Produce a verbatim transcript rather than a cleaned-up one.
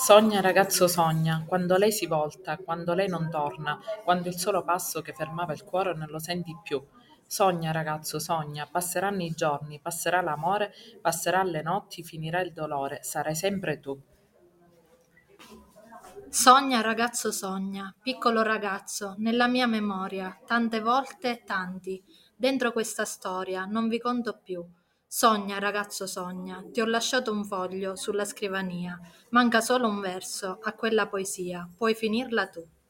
Sogna ragazzo sogna, quando lei si volta, quando lei non torna, quando il solo passo che fermava il cuore non lo senti più. Sogna ragazzo sogna, passeranno i giorni, passerà l'amore, passerà le notti, finirà il dolore, sarai sempre tu. Sogna, ragazzo, sogna, piccolo ragazzo, nella mia memoria, tante volte, tanti, dentro questa storia, non vi conto più. Sogna, ragazzo, sogna, ti ho lasciato un foglio sulla scrivania, manca solo un verso a quella poesia, puoi finirla tu.